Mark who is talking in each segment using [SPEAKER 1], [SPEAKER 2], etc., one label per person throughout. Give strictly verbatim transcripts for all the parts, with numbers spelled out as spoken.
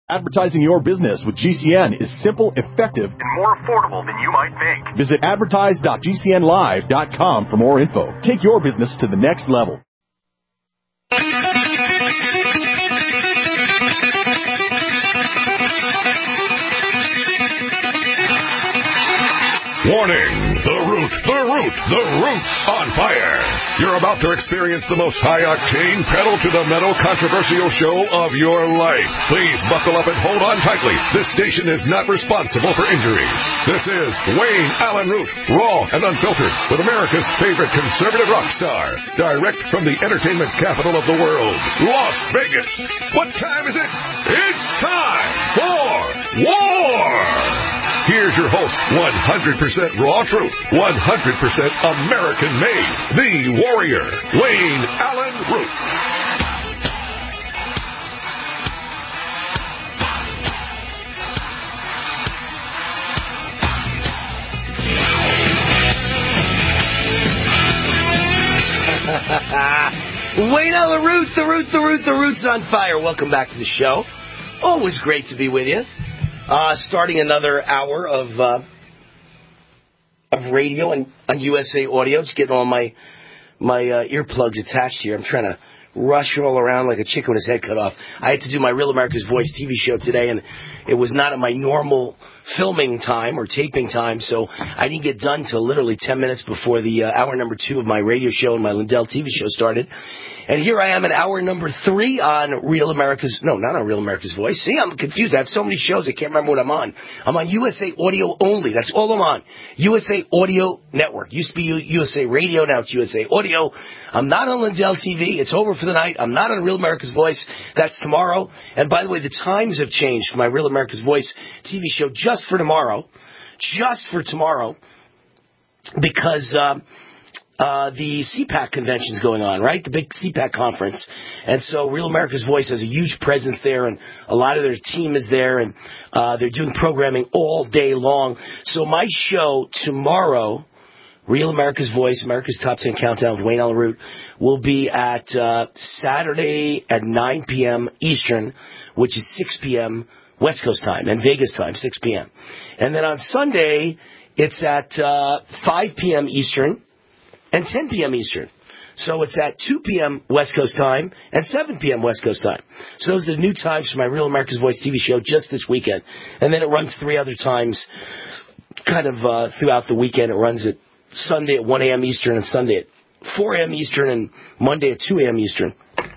[SPEAKER 1] Advertising your business with G C N is simple, effective,
[SPEAKER 2] and more affordable than you might think.
[SPEAKER 1] Visit advertise dot g c n live dot com for more info. Take your business to the next level.
[SPEAKER 3] Warning! The Root, the Root, the Root's on fire! You're about to experience the most high-octane, pedal-to-the-metal controversial show of your life. Please buckle up and hold on tightly. This station is not responsible for injuries. This is Wayne Allen Root, raw and unfiltered, with America's favorite conservative rock star. Direct from the entertainment capital of the world, Las Vegas. What time is it? It's time for war! Here's your host, one hundred percent raw truth, one hundred percent American-made, the warrior, Wayne Allen Root.
[SPEAKER 4] Wayne Allen Root, the Root, the Root, the Root's on fire. Welcome back to the show. Always great to be with you. Uh, starting another hour of uh, of radio and on U S A Audio. Just getting all my my uh, earplugs attached here. I'm trying to rush all around like a chicken with his head cut off. I had to do my Real America's Voice T V show today, and it was not at my normal filming time or taping time, so I didn't get done till literally ten minutes before the uh, hour number two of my radio show and my Lindell T V show started. And here I am at hour number three on Real America's, no, not on Real America's Voice. See, I'm confused. I have so many shows, I can't remember what I'm on. I'm on U S A Audio only. That's all I'm on. U S A Audio Network. Used to be U S A Radio, now it's U S A Audio. I'm not on Lindell T V. It's over for the night. I'm not on Real America's Voice. That's tomorrow. And by the way, the times have changed for my Real America's Voice T V show just for tomorrow. Just for tomorrow. Because, um, Uh, the C PAC convention's going on, right? The big C PAC conference. And so Real America's Voice has a huge presence there, and a lot of their team is there, and uh, they're doing programming all day long. So my show tomorrow, Real America's Voice, America's Top ten Countdown with Wayne Allen Root, will be at uh, Saturday at nine p.m. Eastern, which is six p.m. West Coast time, and Vegas time, six p.m. And then on Sunday, it's at uh, five p.m. Eastern, and ten p.m. Eastern. So it's at two p.m. West Coast time and seven p.m. West Coast time. So those are the new times for my Real America's Voice T V show just this weekend. And then it runs three other times kind of uh, throughout the weekend. It runs at Sunday at one a.m. Eastern and Sunday at four a.m. Eastern and Monday at two a.m. Eastern.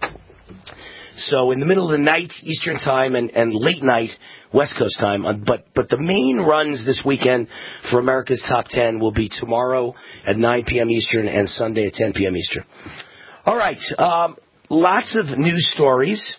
[SPEAKER 4] So in the middle of the night Eastern time and, and late night West Coast time. But but the main runs this weekend for America's Top ten will be tomorrow at nine p.m. Eastern and Sunday at ten p.m. Eastern. All right. Um, lots of news stories.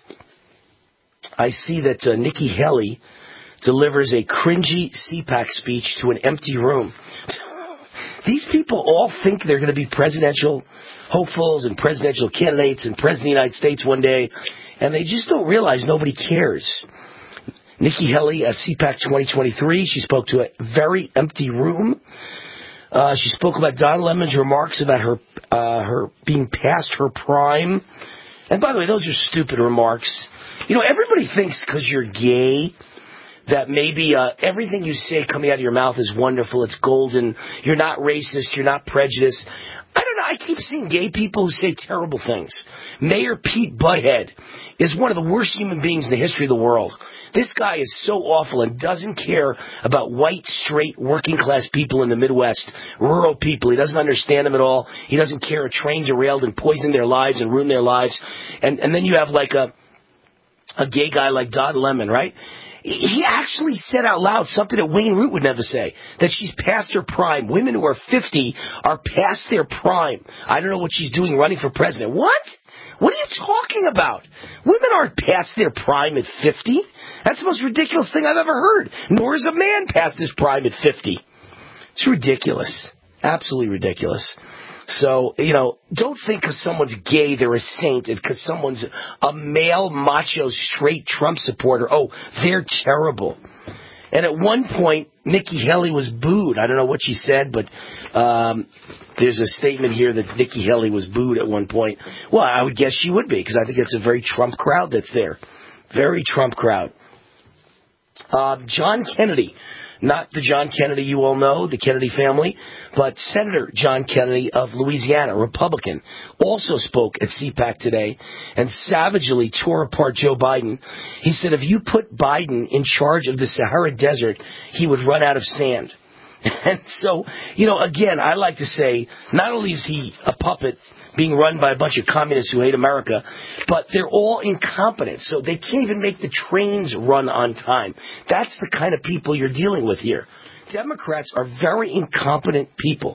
[SPEAKER 4] I see that uh, Nikki Haley delivers a cringy C PAC speech to an empty room. These people all think they're going to be presidential hopefuls and presidential candidates and president of the United States one day, and they just don't realize nobody cares. Nikki Haley at C PAC twenty twenty-three, she spoke to a very empty room. Uh, she spoke about Don Lemon's remarks about her uh, her being past her prime. And by the way, those are stupid remarks. You know, everybody thinks because you're gay that maybe uh, everything you say coming out of your mouth is wonderful, it's golden, you're not racist, you're not prejudiced. I don't know, I keep seeing gay people who say terrible things. Mayor Pete Butthead is one of the worst human beings in the history of the world. This guy is so awful and doesn't care about white, straight, working-class people in the Midwest, rural people. He doesn't understand them at all. He doesn't care. A train derailed and poisoned their lives and ruined their lives. And and then you have like a a gay guy like Don Lemon, right? He actually said out loud something that Wayne Root would never say, that she's past her prime. Women who are fifty are past their prime. I don't know what she's doing running for president. What? What are you talking about? Women aren't past their prime at fifty. That's the most ridiculous thing I've ever heard. Nor is a man past his prime at fifty. It's ridiculous. Absolutely ridiculous. So, you know, don't think because someone's gay they're a saint, and because someone's a male, macho, straight Trump supporter, oh, they're terrible. And at one point, Nikki Haley was booed. I don't know what she said, but um, there's a statement here that Nikki Haley was booed at one point. Well, I would guess she would be, because I think it's a very Trump crowd that's there. Very Trump crowd. Uh, John Kennedy, not the John Kennedy you all know, the Kennedy family, but Senator John Kennedy of Louisiana, Republican, also spoke at C PAC today and savagely tore apart Joe Biden. He said if you put Biden in charge of the Sahara Desert, he would run out of sand. And so, you know, again, I like to say, not only is he a puppet being run by a bunch of communists who hate America, but they're all incompetent, so they can't even make the trains run on time. That's the kind of people you're dealing with here. Democrats are very incompetent people.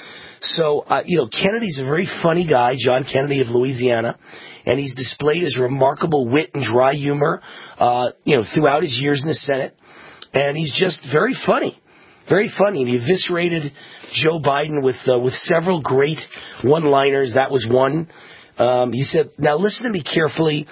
[SPEAKER 4] So, uh, you know, Kennedy's a very funny guy, John Kennedy of Louisiana, and he's displayed his remarkable wit and dry humor, uh, you know, throughout his years in the Senate, and he's just very funny. Very funny, and he eviscerated Joe Biden with uh, with several great one-liners. That was one. Um, he said, now listen to me carefully.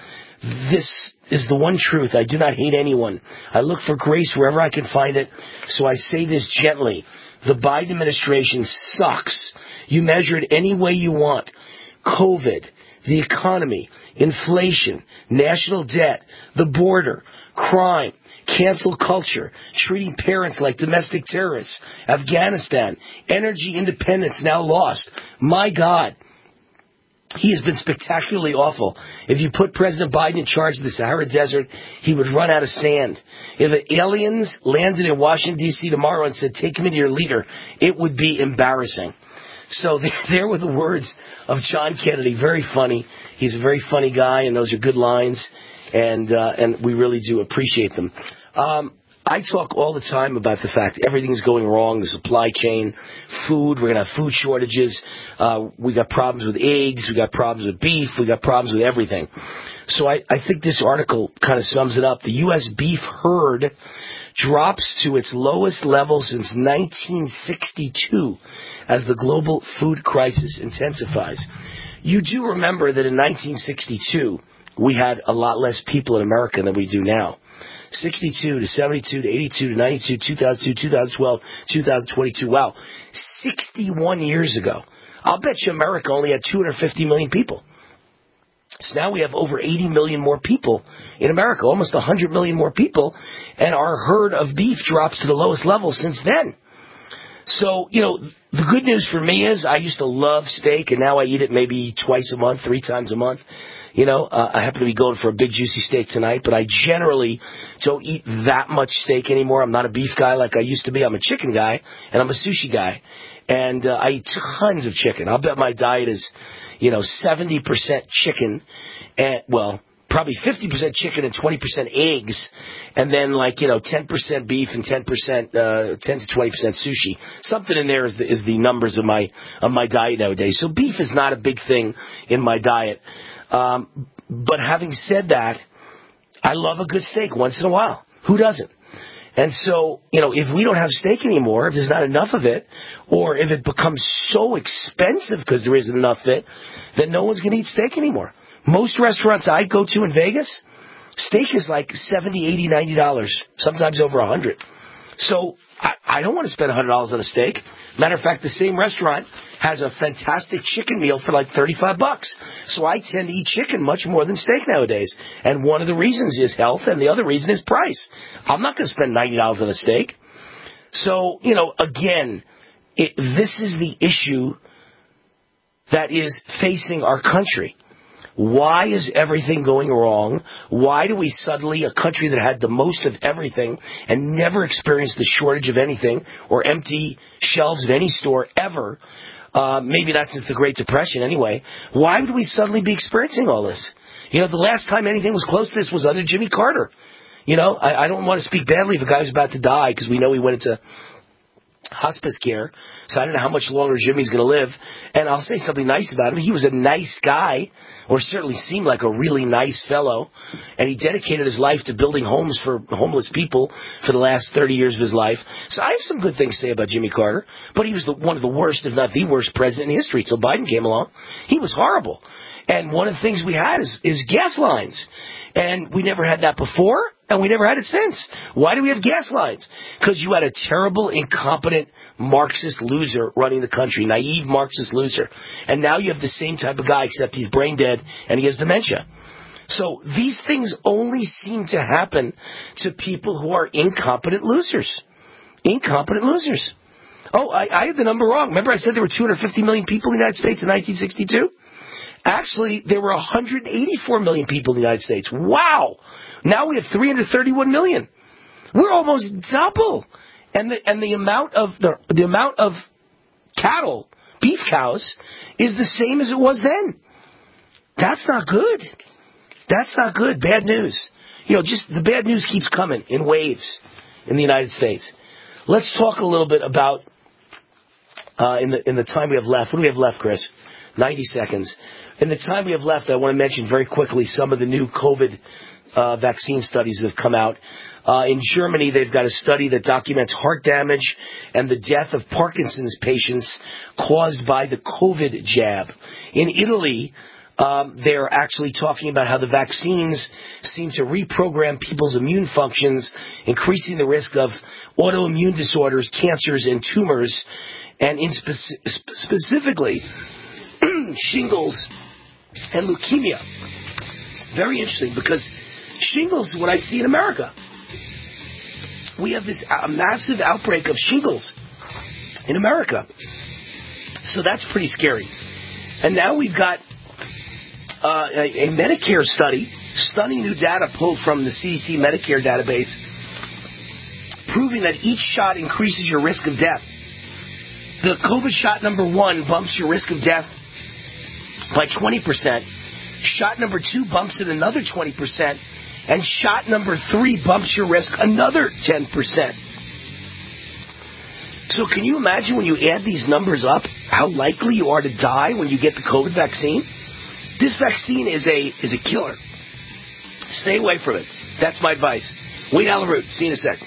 [SPEAKER 4] This is the one truth. I do not hate anyone. I look for grace wherever I can find it. So I say this gently. The Biden administration sucks. You measure it any way you want. COVID, the economy, inflation, national debt, the border, crime, cancel culture, treating parents like domestic terrorists, Afghanistan, energy independence now lost. My God, he has been spectacularly awful. If you put President Biden in charge of the Sahara Desert, he would run out of sand. If aliens landed in Washington, D C tomorrow and said, take him into your leader, it would be embarrassing. So there were the words of John Kennedy. Very funny. He's a very funny guy, and those are good lines. And uh, and we really do appreciate them. Um, I talk all the time about the fact everything's going wrong, the supply chain, food, we're going to have food shortages, uh, we got problems with eggs, we got problems with beef, we got problems with everything. So I, I think this article kind of sums it up. The U S beef herd drops to its lowest level since nineteen sixty-two as the global food crisis intensifies. You do remember that in nineteen sixty-two, we had a lot less people in America than we do now. sixty-two to seventy-two to eighty-two to ninety-two, two thousand two, two thousand twelve, two thousand twenty-two. Wow. sixty-one years ago. I'll bet you America only had two hundred fifty million people. So now we have over eighty million more people in America, almost one hundred million more people, and our herd of beef drops to the lowest level since then. So, you know, the good news for me is I used to love steak, and now I eat it maybe twice a month, three times a month. You know, uh, I happen to be going for a big juicy steak tonight, but I generally don't eat that much steak anymore. I'm not a beef guy like I used to be. I'm a chicken guy, and I'm a sushi guy. And uh, I eat tons of chicken. I'll bet my diet is, you know, seventy percent chicken, and, well, probably fifty percent chicken and twenty percent eggs, and then, like, you know, ten percent beef and ten percent, uh, ten to twenty percent sushi. Something in there is the, is the numbers of my, of my diet nowadays. So beef is not a big thing in my diet. Um, but having said that, I love a good steak once in a while. Who doesn't? And so, you know, if we don't have steak anymore, if there's not enough of it, or if it becomes so expensive because there isn't enough of it, then no one's going to eat steak anymore. Most restaurants I go to in Vegas, steak is like seventy, eighty, ninety dollars, sometimes over one hundred dollars. So I, I don't want to spend one hundred dollars on a steak. Matter of fact, the same restaurant has a fantastic chicken meal for like thirty-five bucks. So I tend to eat chicken much more than steak nowadays. And one of the reasons is health, and the other reason is price. I'm not going to spend ninety dollars on a steak. So, you know, again, it, this is the issue that is facing our country. Why is everything going wrong? Why do we suddenly, a country that had the most of everything and never experienced the shortage of anything or empty shelves at any store ever, uh, maybe that's since the Great Depression anyway, why would we suddenly be experiencing all this? You know, the last time anything was close to this was under Jimmy Carter. You know, I, I don't want to speak badly of a guy who's about to die because we know he went into hospice care, so I don't know how much longer Jimmy's going to live. And I'll say something nice about him. He was a nice guy, or certainly seemed like a really nice fellow, and he dedicated his life to building homes for homeless people for the last thirty years of his life. So I have some good things to say about Jimmy Carter, but he was the, one of the worst, if not the worst, president in history until Biden came along. He was horrible. And one of the things we had is, is gas lines. And we never had that before, and we never had it since. Why do we have gas lines? Because you had a terrible, incompetent Marxist loser running the country, naive Marxist loser. And now you have the same type of guy, except he's brain dead and he has dementia. So these things only seem to happen to people who are incompetent losers. Incompetent losers. Oh, I, I had the number wrong. Remember I said there were two hundred fifty million people in the United States in nineteen sixty-two? Actually, there were one hundred eighty-four million people in the United States. Wow! Now we have three hundred thirty-one million. We're almost double. And the, and the amount of the, the amount of cattle, beef cows, is the same as it was then. That's not good. That's not good. Bad news. You know, just the bad news keeps coming in waves in the United States. Let's talk a little bit about, uh, in the in the time we have left. What do we have left, Chris? ninety seconds. In the time we have left, I want to mention very quickly some of the new COVID uh, vaccine studies that have come out. Uh, in Germany, they've got a study that documents heart damage and the death of Parkinson's patients caused by the COVID jab. In Italy, um, they're actually talking about how the vaccines seem to reprogram people's immune functions, increasing the risk of autoimmune disorders, cancers, and tumors, and in speci- specifically shingles and leukemia. It's very interesting because shingles is what I see in America. We have this uh, massive outbreak of shingles in America. So that's pretty scary. And now we've got uh, a, a Medicare study, stunning new data pulled from the C D C Medicare database, proving that each shot increases your risk of death. The COVID shot number one bumps your risk of death by twenty percent. Shot number two bumps it another twenty percent. And shot number three bumps your risk another ten percent. So can you imagine when you add these numbers up, how likely you are to die when you get the COVID vaccine? This vaccine is a is a killer. Stay away from it. That's my advice. Wayne Allyn Root. See you in a sec.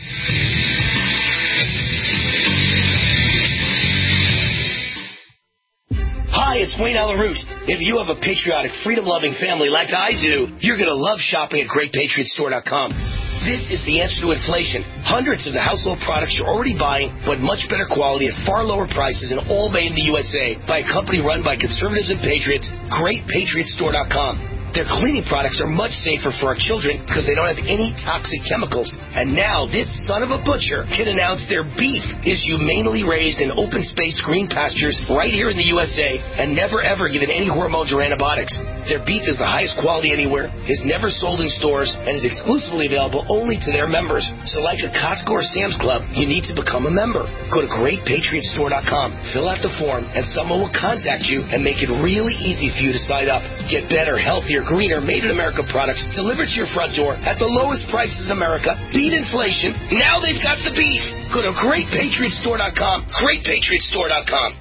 [SPEAKER 4] Hi, it's Wayne Allyn Root. If you have a patriotic, freedom-loving family like I do, you're going to love shopping at Great Patriot Store dot com. This is the answer to inflation. Hundreds of the household products you're already buying, but much better quality at far lower prices and all made in the U S A by a company run by conservatives and patriots, Great Patriot Store dot com. Their cleaning products are much safer for our children because they don't have any toxic chemicals. And now this son of a butcher can announce their beef is humanely raised in open space green pastures right here in the U S A and never ever given any hormones or antibiotics. Their beef is the highest quality anywhere, is never sold in stores, and is exclusively available only to their members. So like a Costco or Sam's Club, you need to become a member. Go to Great Patriot Store dot com, fill out the form, and someone will contact you and make it really easy for you to sign up. Get better, healthier, greener, made-in-America products delivered to your front door at the lowest prices in America. Beat inflation. Now they've got the beef. Go to Great Patriot Store dot com. Great Patriot Store dot com.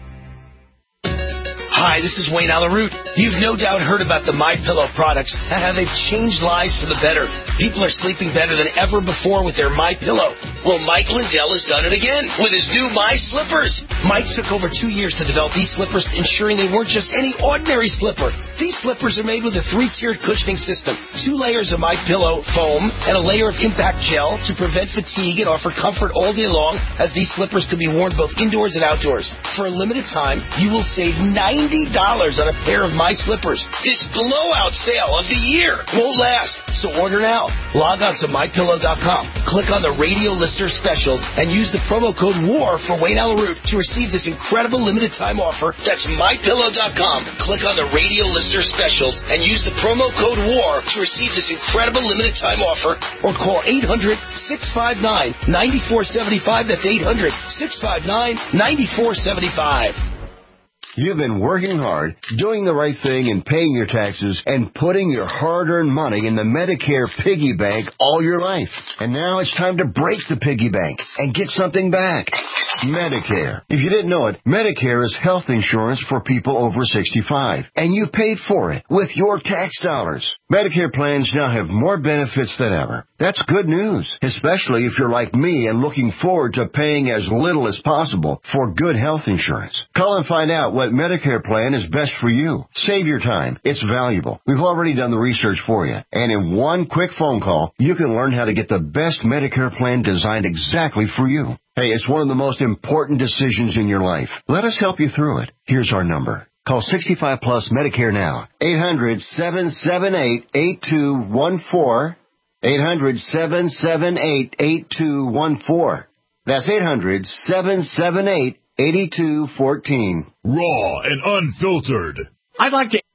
[SPEAKER 4] Hi, this is Wayne Allyn Root. You've no doubt heard about the MyPillow products and how they've changed lives for the better. People are sleeping better than ever before with their MyPillow. Well, Mike Lindell has done it again with his new My Slippers. Mike took over two years to develop these slippers, ensuring they weren't just any ordinary slipper. These slippers are made with a three-tiered cushioning system, two layers of MyPillow foam, and a layer of impact gel to prevent fatigue and offer comfort all day long, as these slippers can be worn both indoors and outdoors. For a limited time, you will save ninety dollars on a pair of My Slippers. This blowout sale of the year won't last, so order now. Log on to My Pillow dot com, click on the radio lister specials, and use the promo code WAR for Wayne Allyn Root to receive this incredible limited time offer. That's My Pillow dot com. Click on the radio lister specials and use the promo code WAR to receive this incredible limited time offer, or call eight hundred, six five nine, nine four seven five. That's eight hundred, six five nine, nine four seven five.
[SPEAKER 5] You've been working hard, doing the right thing and paying your taxes and putting your hard-earned money in the Medicare piggy bank all your life. And now it's time to break the piggy bank and get something back. Medicare. If you didn't know it, Medicare is health insurance for people over sixty-five. And you paid for it with your tax dollars. Medicare plans now have more benefits than ever. That's good news, especially if you're like me and looking forward to paying as little as possible for good health insurance. Call and find out what Medicare plan is best for you. Save your time. It's valuable. We've already done the research for you. And in one quick phone call, you can learn how to get the best Medicare plan designed exactly for you. Hey, it's one of the most important decisions in your life. Let us help you through it. Here's our number. Call sixty-five plus Medicare now. eight hundred, seven seven eight, eight two one four. eight hundred, seven seven eight, eight two one four. That's eight hundred, seven seven eight, eight two one four.
[SPEAKER 3] Raw and unfiltered.
[SPEAKER 1] I'd like to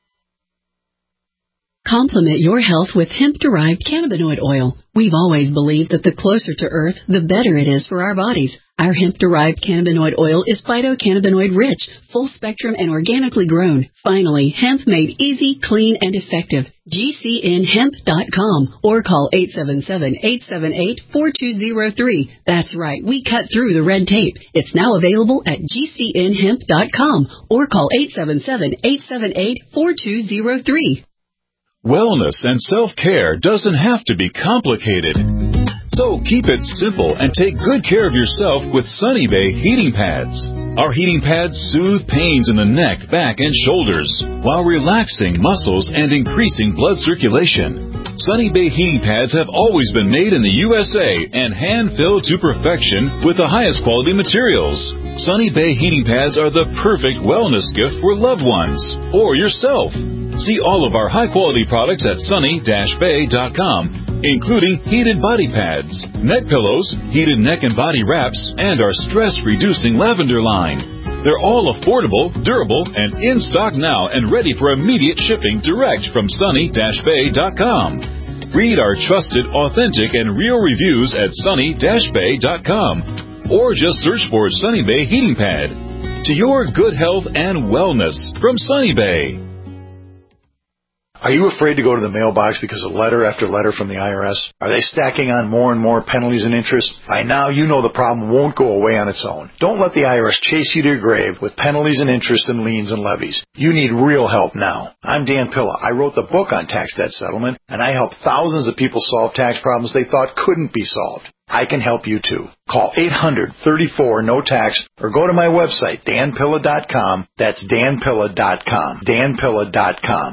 [SPEAKER 6] Complement your health with hemp-derived cannabinoid oil. We've always believed that the closer to Earth, the better it is for our bodies. Our hemp-derived cannabinoid oil is phytocannabinoid rich, full spectrum, and organically grown. Finally, hemp made easy, clean, and effective. G C N hemp dot com or call eight seven seven, eight seven eight, four two zero three. That's right, we cut through the red tape. It's now available at G C N hemp dot com or call eight seven seven, eight seven eight, four two zero three.
[SPEAKER 7] Wellness and self-care doesn't have to be complicated. So keep it simple and take good care of yourself with Sunny Bay heating pads. Our heating pads soothe pains in the neck, back, and shoulders while relaxing muscles and increasing blood circulation. Sunny Bay heating pads have always been made in the U S A and hand-filled to perfection with the highest quality materials. Sunny Bay heating pads are the perfect wellness gift for loved ones or yourself. See all of our high-quality products at sunny dash bay dot com, including heated body pads, neck pillows, heated neck and body wraps, and our stress-reducing lavender line. They're all affordable, durable, and in stock now and ready for immediate shipping direct from sunny dash bay dot com. Read our trusted, authentic, and real reviews at sunny dash bay dot com or just search for Sunny Bay Heating Pad. To your good health and wellness from Sunny Bay.
[SPEAKER 8] Are you afraid to go to the mailbox because of letter after letter from the I R S? Are they stacking on more and more penalties and interest? By now, you know the problem won't go away on its own. Don't let the I R S chase you to your grave with penalties and interest and liens and levies. You need real help now. I'm Dan Pilla. I wrote the book on tax debt settlement, and I help thousands of people solve tax problems they thought couldn't be solved. I can help you too. Call eight hundred, thirty-four, no tax or go to my website, dan pilla dot com. That's dan pilla dot com. dan pilla dot com.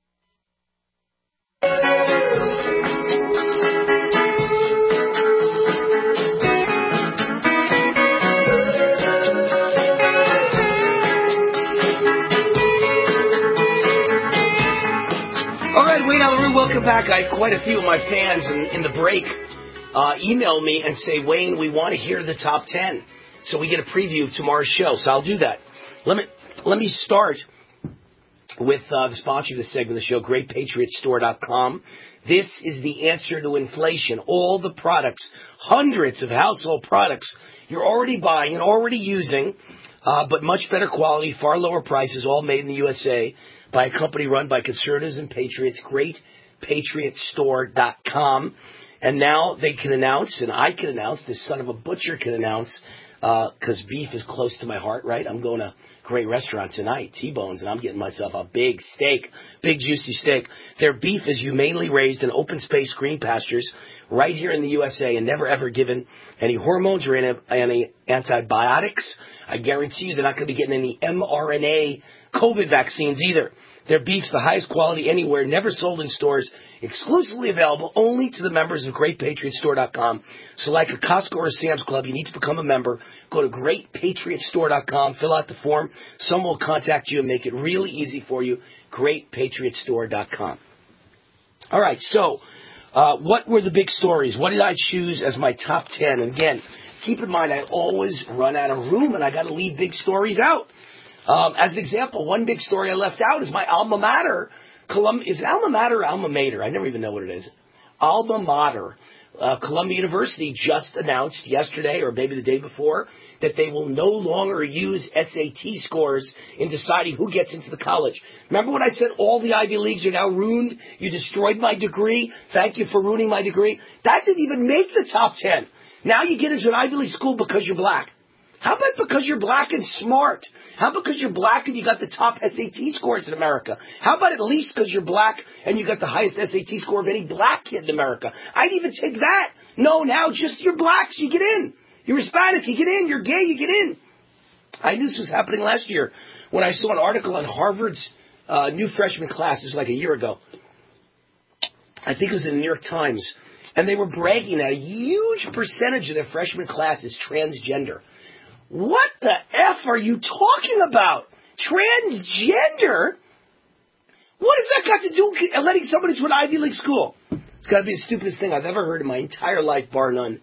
[SPEAKER 4] Welcome back. I had quite a few of my fans in, in the break uh, email me and say, Wayne, we want to hear the top ten. So we get a preview of tomorrow's show. So I'll do that. Let me let me start with uh, the sponsor of this segment of the show, great patriot store dot com. This is the answer to inflation. All the products, hundreds of household products you're already buying and already using, uh, but much better quality, far lower prices, all made in the U S A by a company run by conservatives and patriots, great patriot store dot com. And now they can announce, and I can announce, this son of a butcher can announce, because uh, beef is close to my heart, right? I'm going to a great restaurant tonight, T-Bones, and I'm getting myself a big steak, big juicy steak. Their beef is humanely raised in open space green pastures right here in the U S A and never ever given any hormones or any, any antibiotics. I guarantee you they're not going to be getting any mRNA COVID vaccines either. Their beef's the highest quality anywhere, never sold in stores, exclusively available only to the members of great patriot store dot com. So like a Costco or a Sam's Club, you need to become a member. Go to great patriot store dot com, fill out the form. Someone will contact you and make it really easy for you. great patriot store dot com. All right, so uh, what were the big stories? What did I choose as my top ten? And again, keep in mind, I always run out of room, and I got to leave big stories out. Um, as an example, one big story I left out is my alma mater. Colum- is it alma mater or alma mater? I never even know what it is. Alma mater. Uh, Columbia University just announced yesterday, or maybe the day before, that they will no longer use S A T scores in deciding who gets into the college. Remember when I said all the Ivy Leagues are now ruined? You destroyed my degree. Thank you for ruining my degree. That didn't even make the top ten. Now you get into an Ivy League school because you're black. How about because you're black and smart? How about because you're black and you got the top S A T scores in America? How about at least because you're black and you got the highest S A T score of any black kid in America? I'd even take that. No, now just you're black, so you get in. You're Hispanic, you get in. You're gay, you get in. I knew this was happening last year when I saw an article on Harvard's uh, new freshman class. This was like a year ago. I think it was in the New York Times. And they were bragging that a huge percentage of their freshman class is transgender. What the F are you talking about? Transgender? What has that got to do with letting somebody to an Ivy League school? It's got to be the stupidest thing I've ever heard in my entire life, bar none.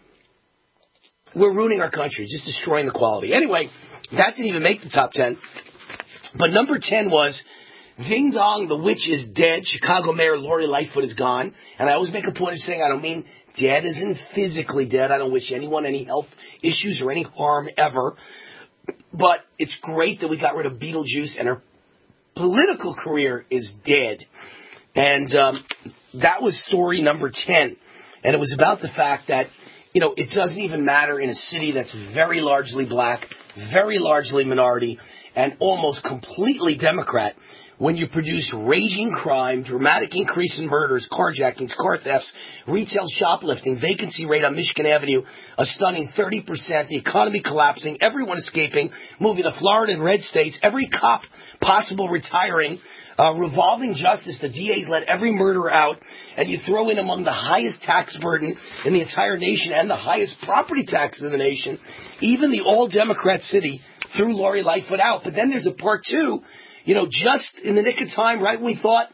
[SPEAKER 4] We're ruining our country, just destroying the quality. Anyway, that didn't even make the top ten. But number ten was, ding dong, the witch is dead. Chicago Mayor Lori Lightfoot is gone. And I always make a point of saying I don't mean dead as in physically dead. I don't wish anyone any health issues or any harm ever. But it's great that we got rid of Beetlejuice and her political career is dead. And um, that was story number ten. And it was about the fact that, you know, it doesn't even matter in a city that's very largely black, very largely minority, and almost completely Democrat. When you produce raging crime, dramatic increase in murders, carjackings, car thefts, retail shoplifting, vacancy rate on Michigan Avenue, a stunning thirty percent, the economy collapsing, everyone escaping, moving to Florida and red states, every cop possible retiring, uh, revolving justice, the D As let every murderer out, and you throw in among the highest tax burden in the entire nation and the highest property tax in the nation, even the all-Democrat city threw Lori Lightfoot out. But then there's a part two. You know, just in the nick of time, right when we thought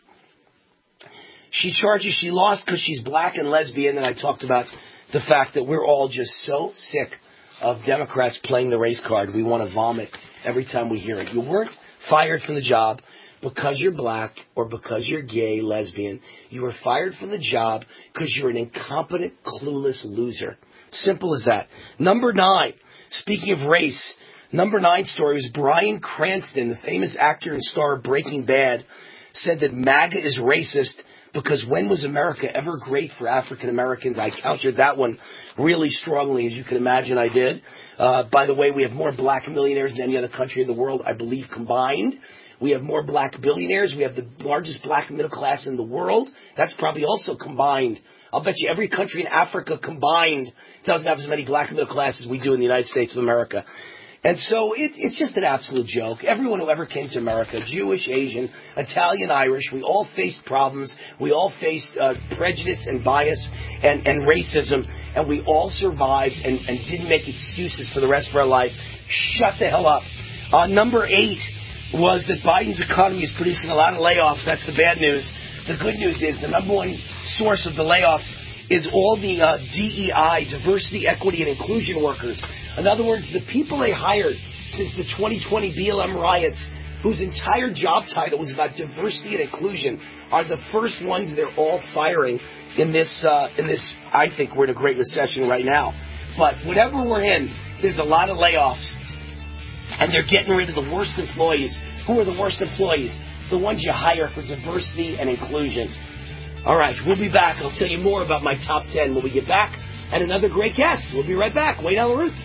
[SPEAKER 4] she charges she lost because she's black and lesbian, and I talked about the fact that we're all just so sick of Democrats playing the race card. We want to vomit every time we hear it. You weren't fired from the job because you're black or because you're gay, lesbian. You were fired from the job because you're an incompetent, clueless loser. Simple as that. Number nine, speaking of race, number nine story was Bryan Cranston, the famous actor and star of Breaking Bad, said that MAGA is racist because when was America ever great for African Americans? I countered that one really strongly, as you can imagine I did. Uh, by the way, we have more black millionaires than any other country in the world, I believe, combined. We have more black billionaires. We have the largest black middle class in the world. That's probably also combined. I'll bet you every country in Africa combined doesn't have as many black middle classes as we do in the United States of America. And so it, it's just an absolute joke. Everyone who ever came to America, Jewish, Asian, Italian, Irish, we all faced problems. We all faced uh, prejudice and bias and, and racism, and we all survived and, and didn't make excuses for the rest of our life. Shut the hell up. Uh, number eight was that Biden's economy is producing a lot of layoffs. That's the bad news. The good news is the number one source of the layoffs is all the uh, D E I, diversity, equity, and inclusion workers. In other words, the people they hired since the twenty twenty B L M riots, whose entire job title was about diversity and inclusion, are the first ones they're all firing in this, uh, in this, I think we're in a great recession right now. But whatever we're in, there's a lot of layoffs. And they're getting rid of the worst employees. Who are the worst employees? The ones you hire for diversity and inclusion. All right, we'll be back. I'll tell you more about my top ten when we get back. And another great guest. We'll be right back. Wayne Allyn Root.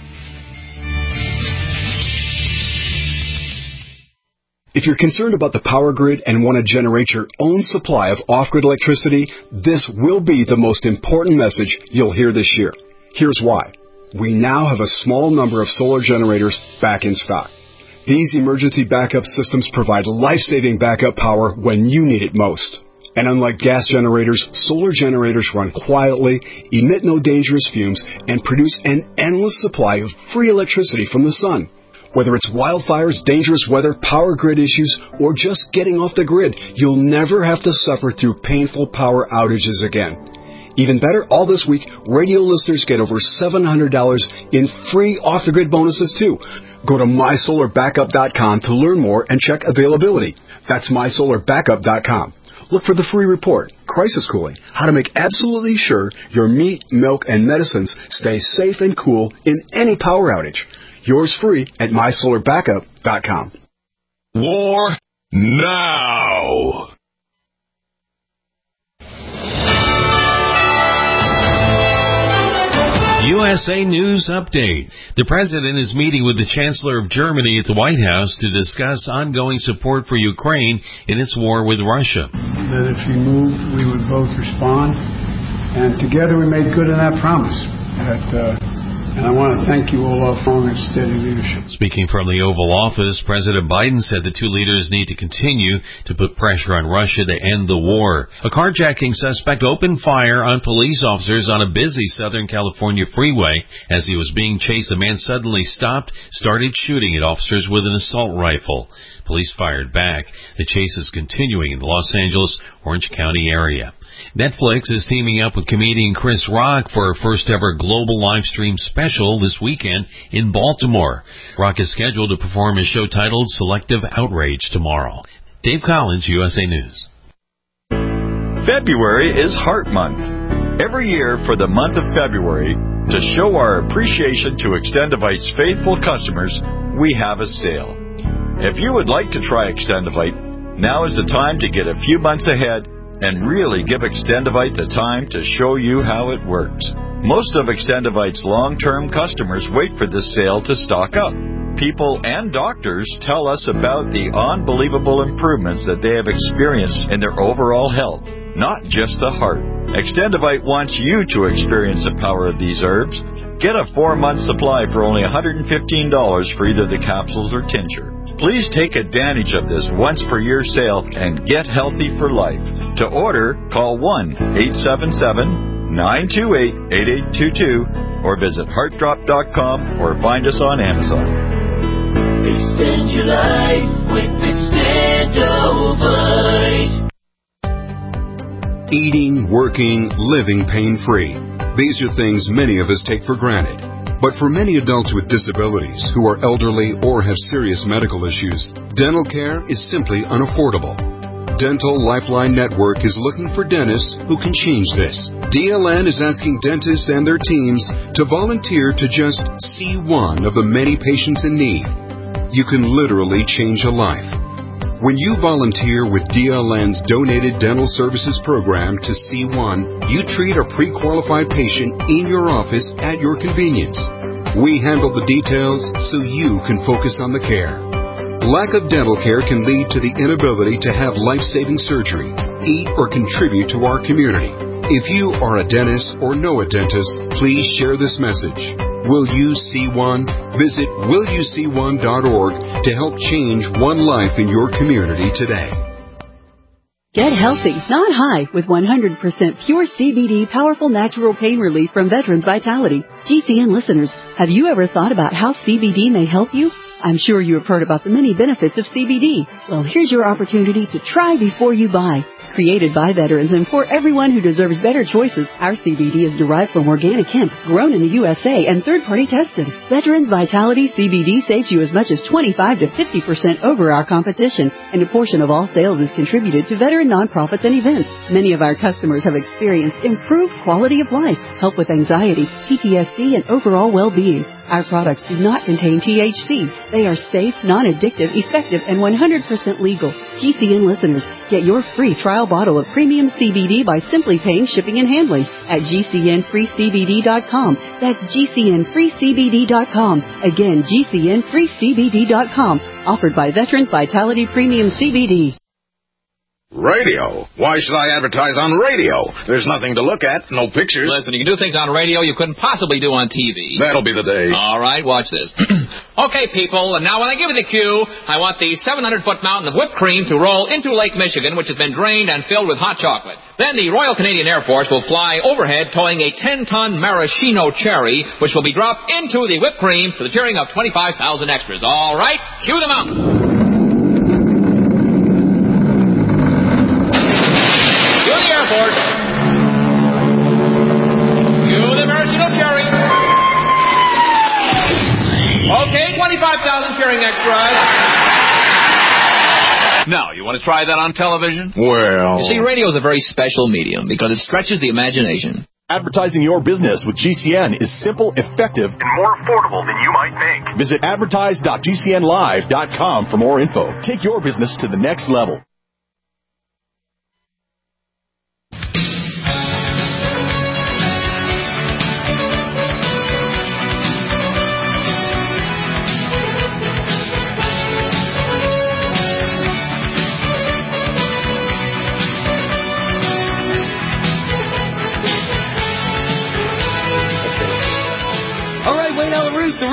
[SPEAKER 9] If you're concerned about the power grid and want to generate your own supply of off-grid electricity, this will be the most important message you'll hear this year. Here's why. We now have a small number of solar generators back in stock. These emergency backup systems provide life-saving backup power when you need it most. And unlike gas generators, solar generators run quietly, emit no dangerous fumes, and produce an endless supply of free electricity from the sun. Whether it's wildfires, dangerous weather, power grid issues, or just getting off the grid, you'll never have to suffer through painful power outages again. Even better, all this week, radio listeners get over seven hundred dollars in free off-the-grid bonuses, too. Go to my solar backup dot com to learn more and check availability. That's my solar backup dot com. Look for the free report, Crisis Cooling, how to make absolutely sure your meat, milk, and medicines stay safe and cool in any power outage. Yours free at my solar backup dot com.
[SPEAKER 3] War now!
[SPEAKER 10] U S A News Update. The President is meeting with the Chancellor of Germany at the White House to discuss ongoing support for Ukraine in its war with Russia.
[SPEAKER 11] That if he moved, we would both respond. And together we made good on that promise that uh, And I want to thank you all for your steady leadership.
[SPEAKER 10] Speaking from the Oval Office, President Biden said the two leaders need to continue to put pressure on Russia to end the war. A carjacking suspect opened fire on police officers on a busy Southern California freeway. As he was being chased, the man suddenly stopped, started shooting at officers with an assault rifle. Police fired back. The chase is continuing in the Los Angeles, Orange County area. Netflix is teaming up with comedian Chris Rock for a first-ever global live stream special this weekend in Baltimore. Rock is scheduled to perform a show titled Selective Outrage tomorrow. Dave Collins, U S A News.
[SPEAKER 12] February is Heart Month. Every year for the month of February, to show our appreciation to Extendivite's faithful customers, we have a sale. If you would like to try Extendivite, now is the time to get a few months ahead and really give Extendivite the time to show you how it works. Most of Extendivite's long-term customers wait for this sale to stock up. People and doctors tell us about the unbelievable improvements that they have experienced in their overall health, not just the heart. Extendivite wants you to experience the power of these herbs. Get a four-month supply for only one hundred fifteen dollars for either the capsules or tincture. Please take advantage of this once-per-year sale and get healthy for life. To order, call one eight seven seven, nine two eight, eight eight two two or visit heart drop dot com or find us on Amazon.
[SPEAKER 13] Extend your life with Extendivite.
[SPEAKER 9] Eating, working, living pain-free. These are things many of us take for granted. But for many adults with disabilities who are elderly or have serious medical issues, dental care is simply unaffordable. Dental Lifeline Network is looking for dentists who can change this. D L N is asking dentists and their teams to volunteer to just see one of the many patients in need. You can literally change a life. When you volunteer with D L N's Donated Dental Services Program to C one, you treat a pre-qualified patient in your office at your convenience. We handle the details so you can focus on the care. Lack of dental care can lead to the inability to have life-saving surgery, eat, or contribute to our community. If you are a dentist or know a dentist, please share this message. Will you see one? Visit will you see one dot org to help change one life in your community today.
[SPEAKER 6] Get healthy, not high, with one hundred percent pure C B D powerful natural pain relief from Veterans Vitality. G C N listeners, have you ever thought about how C B D may help you? I'm sure you have heard about the many benefits of C B D. Well, here's your opportunity to try before you buy. Created by veterans and for everyone who deserves better choices, our C B D is derived from organic hemp, grown in the U S A, and third-party tested. Veterans Vitality C B D saves you as much as twenty-five to fifty percent over our competition, and a portion of all sales is contributed to veteran nonprofits and events. Many of our customers have experienced improved quality of life, help with anxiety, P T S D, and overall well-being. Our products do not contain T H C. They are safe, non-addictive, effective, and one hundred percent legal. G C N listeners, get your free trial bottle of premium C B D by simply paying shipping and handling at G C N free C B D dot com. That's G C N free C B D dot com. Again, G C N free C B D dot com. Offered by Veterans Vitality Premium C B D.
[SPEAKER 14] Radio? Why should I advertise on radio? There's nothing to look at, no pictures.
[SPEAKER 15] Listen, you can do things on radio you couldn't possibly do on T V.
[SPEAKER 14] That'll be the day.
[SPEAKER 15] All right, watch this. Okay, people, and now when I give you the cue, I want the seven hundred foot mountain of whipped cream to roll into Lake Michigan, which has been drained and filled with hot chocolate. Then the Royal Canadian Air Force will fly overhead towing a ten ton maraschino cherry, which will be dropped into the whipped cream to the cheering of twenty-five thousand extras. All right, cue the mountain. Airport. You the maraschino cherry. Okay, twenty-five thousand cheering extras.
[SPEAKER 1] Now, you want to try that on television?
[SPEAKER 14] Well...
[SPEAKER 15] You see, radio is a very special medium because it stretches the imagination.
[SPEAKER 1] Advertising your business with G C N is simple, effective,
[SPEAKER 2] and more affordable than you might think.
[SPEAKER 1] Visit advertise dot G C N live dot com for more info. Take your business to the next level.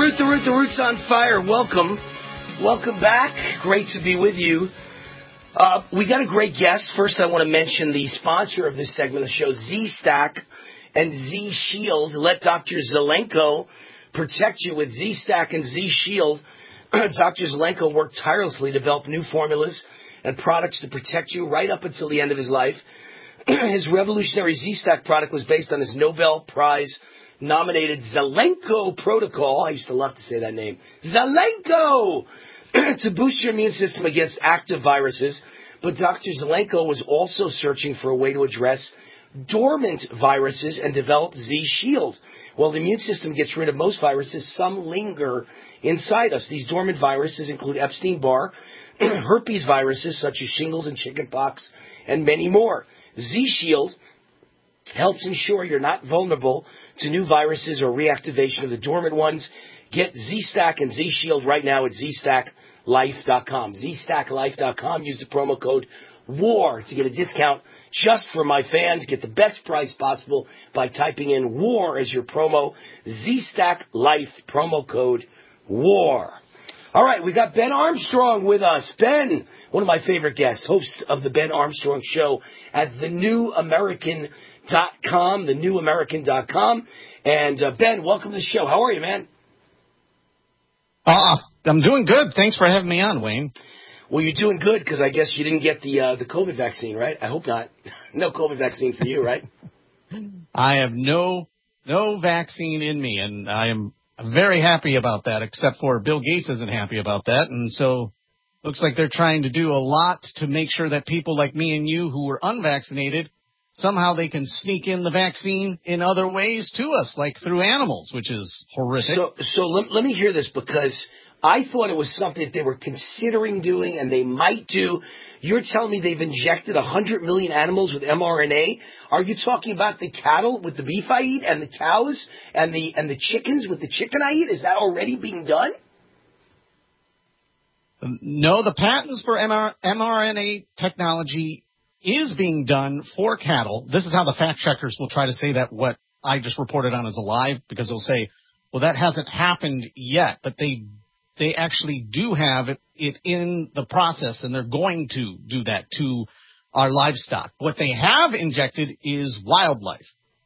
[SPEAKER 4] Root, the Root, the Root's on fire. Welcome. Welcome back. Great to be with you. Uh, we got a great guest. First, I want to mention the sponsor of this segment of the show, Z-Stack and Z-Shield. Let Doctor Zelenko protect you with Z-Stack and Z-Shield. Doctor Zelenko worked tirelessly to develop new formulas and products to protect you right up until the end of his life. His revolutionary Z-Stack product was based on his Nobel Prize nominated Zelenko protocol. I used to love to say that name. Zelenko! To boost your immune system against active viruses. But Doctor Zelenko was also searching for a way to address dormant viruses and developed Z-Shield. While the immune system gets rid of most viruses, some linger inside us. These dormant viruses include Epstein-Barr, herpes viruses such as shingles and chickenpox, and many more. Z-Shield helps ensure you're not vulnerable to new viruses or reactivation of the dormant ones. Get Z-Stack and Z-Shield right now at Z Stack Life dot com. Z Stack Life dot com. Use the promo code WAR to get a discount just for my fans. Get the best price possible by typing in WAR as your promo. Z Stack Life, promo code WAR. All right, we got Ben Armstrong with us. Ben, one of my favorite guests, host of the Ben Armstrong Show at the new american dot com, the new american dot com. And uh, Ben, welcome to the show. How are you, man?
[SPEAKER 16] Uh, I'm doing good. Thanks for having me on, Wayne.
[SPEAKER 4] Well, you're doing good because I guess you didn't get the uh, the COVID vaccine, right? I hope not. No COVID vaccine for you, right?
[SPEAKER 16] I have no no vaccine in me, and I am very happy about that, except for Bill Gates isn't happy about that. And so looks like they're trying to do a lot to make sure that people like me and you who were unvaccinated, somehow they can sneak in the vaccine in other ways to us, like through animals, which is horrific.
[SPEAKER 4] So, so let, let me hear this, because I thought it was something that they were considering doing and they might do. You're telling me they've injected one hundred million animals with mRNA. Are you talking about the cattle with the beef I eat and the cows and the and the chickens with the chicken I eat? Is that already being done?
[SPEAKER 16] No, the patents for mRNA technology is being done for cattle. This is how the fact checkers will try to say that what I just reported on is a lie, because they'll say, well, that hasn't happened yet, but they they actually do have it, it in the process, and they're going to do that to our livestock. What they have injected is wildlife.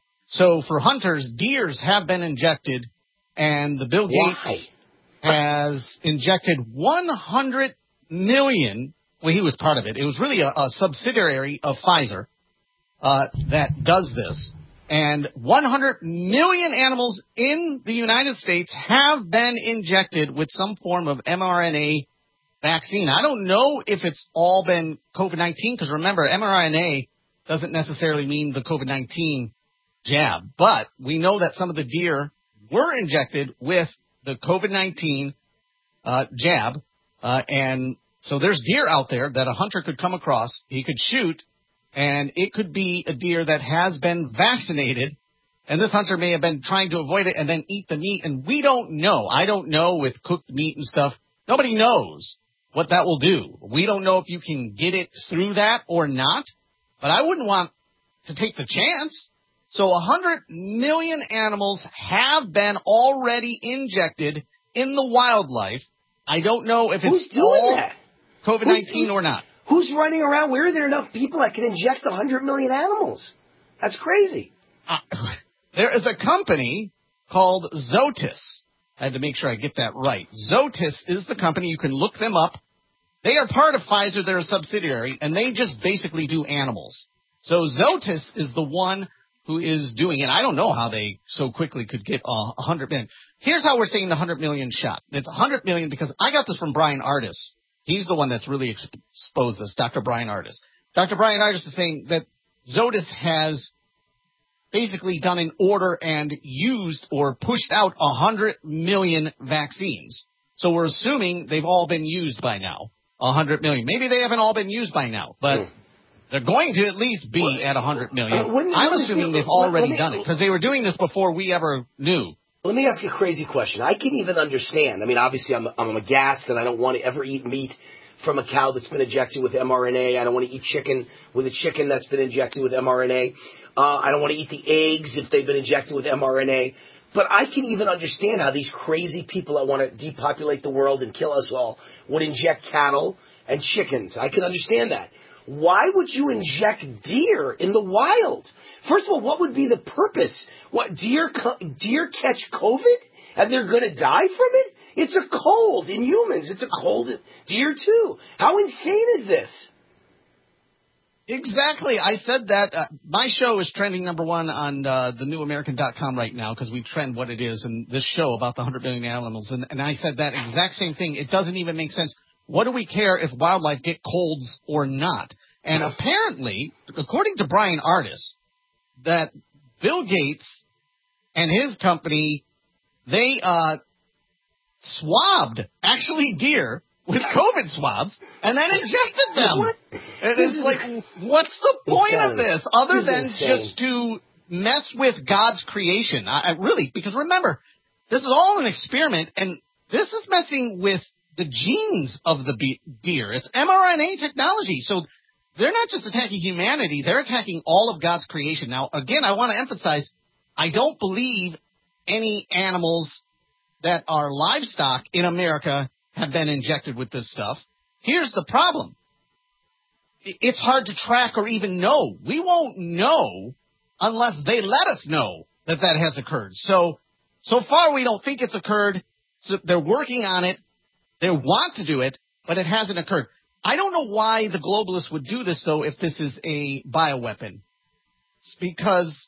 [SPEAKER 16] So for hunters, deers have been injected, and the Bill Gates Why? has injected one hundred million. Well, he was part of it. It was really a, a subsidiary of Pfizer uh, that does this. And one hundred million animals in the United States have been injected with some form of mRNA vaccine. I don't know if it's all been COVID nineteen, because remember, mRNA doesn't necessarily mean the COVID nineteen jab. But we know that some of the deer were injected with the COVID nineteen uh, jab, uh, and so there's deer out there that a hunter could come across, he could shoot, and it could be a deer that has been vaccinated, and this hunter may have been trying to avoid it and then eat the meat, and we don't know. I don't know with cooked meat and stuff. Nobody knows what that will do. We don't know if you can get it through that or not, but I wouldn't want to take the chance. So one hundred million animals have been already injected in the wildlife. I don't know if
[SPEAKER 4] Who's
[SPEAKER 16] it's
[SPEAKER 4] doing
[SPEAKER 16] all
[SPEAKER 4] that?
[SPEAKER 16] COVID nineteen or not.
[SPEAKER 4] Who's running around? Where are there enough people that can inject one hundred million animals? That's crazy.
[SPEAKER 16] Uh, there is a company called Zoetis. I had to make sure I get that right. Zoetis is the company. You can look them up. They are part of Pfizer. They're a subsidiary, and they just basically do animals. So Zoetis is the one who is doing it. I don't know how they so quickly could get uh, one hundred million. Here's how we're saying the one hundred million shot. It's one hundred million because I got this from Brian Ardis. He's the one that's really exposed this, Doctor Brian Ardis. Doctor Brian Ardis is saying that Zoetis has basically done an order and used or pushed out one hundred million vaccines. So we're assuming they've all been used by now, one hundred million. Maybe they haven't all been used by now, but mm. they're going to at least be well, at one hundred million. Uh, I'm assuming they've already me, done it because they were doing this before we ever knew.
[SPEAKER 4] Let me ask you a crazy question. I can even understand. I mean, obviously, I'm, I'm aghast, and I don't want to ever eat meat from a cow that's been injected with mRNA. I don't want to eat chicken with a chicken that's been injected with mRNA. Uh, I don't want to eat the eggs if they've been injected with mRNA. But I can even understand how these crazy people that want to depopulate the world and kill us all would inject cattle and chickens. I can understand that. Why would you inject deer in the wild? First of all, what would be the purpose? What, deer deer catch COVID and they're going to die from it? It's a cold in humans. It's a cold in deer too. How insane is this?
[SPEAKER 16] Exactly. I said that. Uh, my show is trending number one on uh, the new american dot com right now because we trend what it is, and this show about the one hundred million animals. And, and I said that exact same thing. It doesn't even make sense. What do we care if wildlife get colds or not? And apparently, according to Brian Ardis, that Bill Gates and his company, they uh, swabbed, actually deer, with COVID swabs, and then injected them.
[SPEAKER 4] What?
[SPEAKER 16] And it's like, what's the point
[SPEAKER 4] insanity.
[SPEAKER 16] of this, other
[SPEAKER 4] This
[SPEAKER 16] than
[SPEAKER 4] insane.
[SPEAKER 16] just to mess with God's creation? I, I really, because remember, this is all an experiment, and this is messing with the genes of the be- deer. It's M R N A technology, so they're not just attacking humanity, they're attacking all of God's creation. Now, again, I want to emphasize, I don't believe any animals that are livestock in America have been injected with this stuff. Here's the problem. It's hard to track or even know. We won't know unless they let us know that that has occurred. So, so far we don't think it's occurred. So they're working on it. They want to do it, but it hasn't occurred. I don't know why the globalists would do this, though, if this is a bioweapon. It's because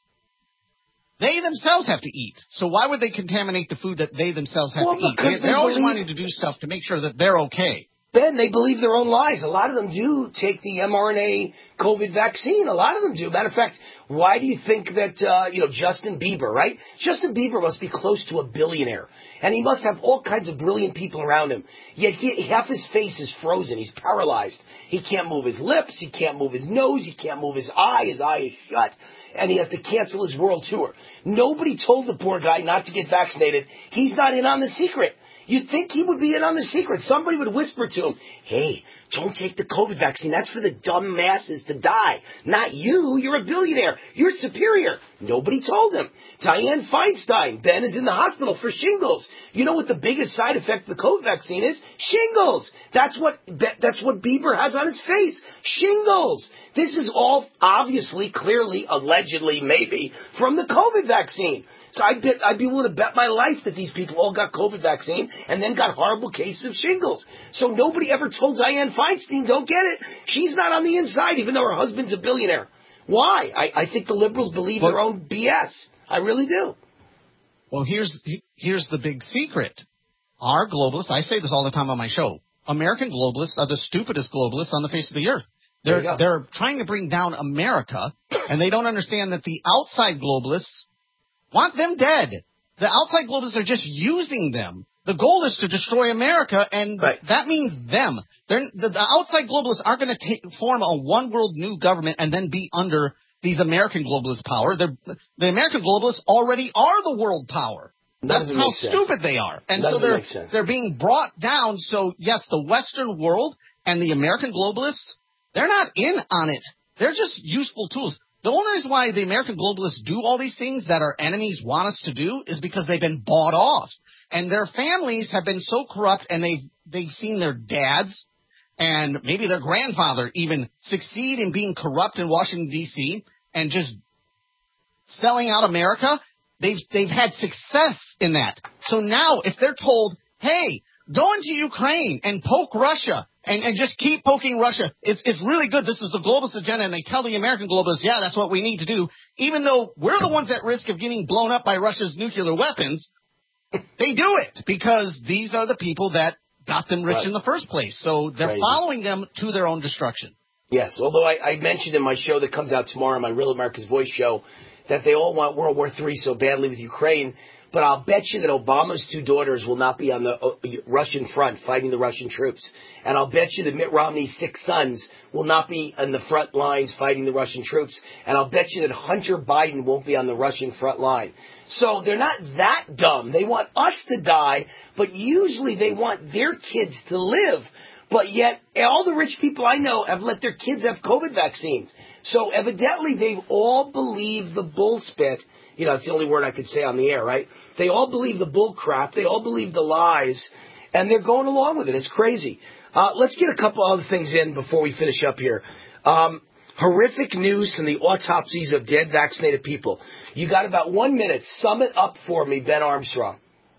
[SPEAKER 16] they themselves have to eat. So why would they contaminate the food that they themselves have
[SPEAKER 4] well,
[SPEAKER 16] to eat?
[SPEAKER 4] They,
[SPEAKER 16] they're
[SPEAKER 4] they
[SPEAKER 16] always
[SPEAKER 4] believe,
[SPEAKER 16] wanting to do stuff to make sure that they're okay.
[SPEAKER 4] Ben, they believe their own lies. A lot of them do take the M R N A COVID vaccine. A lot of them do. Matter of fact, why do you think that, uh, you know, Justin Bieber, right? Justin Bieber must be close to a billionaire. And he must have all kinds of brilliant people around him. Yet he, half his face is frozen. He's paralyzed. He can't move his lips. He can't move his nose. He can't move his eye. His eye is shut. And he has to cancel his world tour. Nobody told the poor guy not to get vaccinated. He's not in on the secret. You'd think he would be in on the secret. Somebody would whisper to him, hey, don't take the COVID vaccine. That's for the dumb masses to die. Not you. You're a billionaire. You're superior. Nobody told him. Dianne Feinstein, Ben, is in the hospital for shingles. You know what the biggest side effect of the COVID vaccine is? Shingles. That's what, that's what Bieber has on his face. Shingles. This is all obviously, clearly, allegedly, maybe, from the COVID vaccine. So I'd, bet, I'd be willing to bet my life that these people all got COVID vaccine and then got horrible cases of shingles. So nobody ever told Dianne Feinstein, don't get it. She's not on the inside, even though her husband's a billionaire. Why? I, I think the liberals believe well, their own B S. I really do.
[SPEAKER 16] Well, here's here's the big secret. Our globalists, I say this all the time on my show, American globalists are the stupidest globalists on the face of the earth. They're, they're trying to bring down America, and they don't understand that the outside globalists want them dead. The outside globalists are just using them. The goal is to destroy America, and right. that means them. They're, the, the outside globalists aren't going to form a one-world new government and then be under these American globalist power. They're, the American globalists already are the world power. That's how stupid they are. And so they're, they're being brought down. So, yes, the Western world and the American globalists, they're not in on it. They're just useful tools. The only reason why the American globalists do all these things that our enemies want us to do is because they've been bought off. And their families have been so corrupt, and they've, they've seen their dads and maybe their grandfather even succeed in being corrupt in Washington, D C, and just selling out America. They've, they've had success in that. So now if they're told, hey, go into Ukraine and poke Russia, And, and just keep poking Russia. It's, it's really good. This is the globalist agenda, and they tell the American globalists, yeah, that's what we need to do. Even though we're the ones at risk of getting blown up by Russia's nuclear weapons, they do it because these are the people that got them rich right. in the first place. So they're Crazy. following them to their own destruction.
[SPEAKER 4] Yes, although I, I mentioned in my show that comes out tomorrow, my Real America's Voice show, that they all want World War Three so badly with Ukraine. But I'll bet you that Obama's two daughters will not be on the Russian front fighting the Russian troops. And I'll bet you that Mitt Romney's six sons will not be on the front lines fighting the Russian troops. And I'll bet you that Hunter Biden won't be on the Russian front line. So they're not that dumb. They want us to die, but usually they want their kids to live. But yet, all the rich people I know have let their kids have COVID vaccines. So evidently, they've all believed the bull spit. You know, it's the only word I could say on the air, right? They all believe the bull crap. They all believe the lies. And they're going along with it. It's crazy. Uh, let's get a couple other things in before we finish up here. Um, horrific news from the autopsies of dead vaccinated people. You got about one minute. Sum it up for me, Ben Armstrong.